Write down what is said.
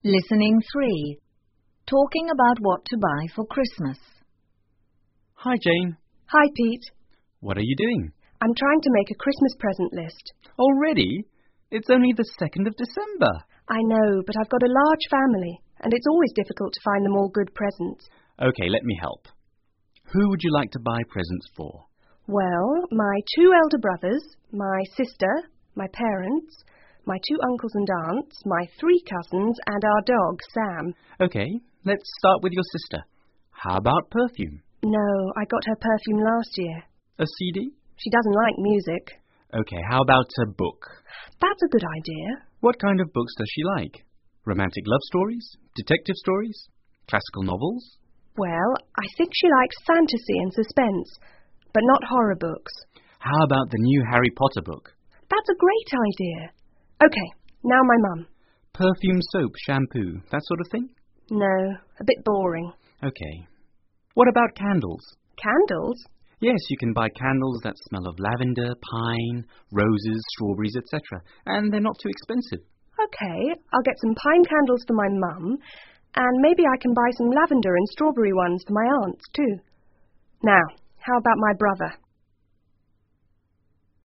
Listening 3. Talking about what to buy for Christmas. Hi, Jane. Hi, Pete. What are you doing? I'm trying to make a Christmas present list. Already? It's only the 2nd of December. I know, but I've got a large family, and it's always difficult to find them all good presents. Okay, let me help. Who would you like to buy presents for? Well, my 2 elder brothers, my sister, my parents, my 2 uncles and aunts, my 3 cousins, and our dog, Sam. Okay, let's start with your sister. How about perfume? No, I got her perfume last year. A CD? She doesn't like music. Okay, how about a book? That's a good idea. What kind of books does she like? Romantic love stories? Detective stories? Classical novels? Well, I think she likes fantasy and suspense, but not horror books. How about the new Harry Potter book? That's a great idea. Okay, now my mum. Perfume, soap, shampoo, that sort of thing? No, a bit boring. Okay. What about candles? Candles? Yes, you can buy candles that smell of lavender, pine, roses, strawberries, etc. And they're not too expensive. Okay, I'll get some pine candles for my mum, and maybe I can buy some lavender and strawberry ones for my aunts, too. Now, how about my brother?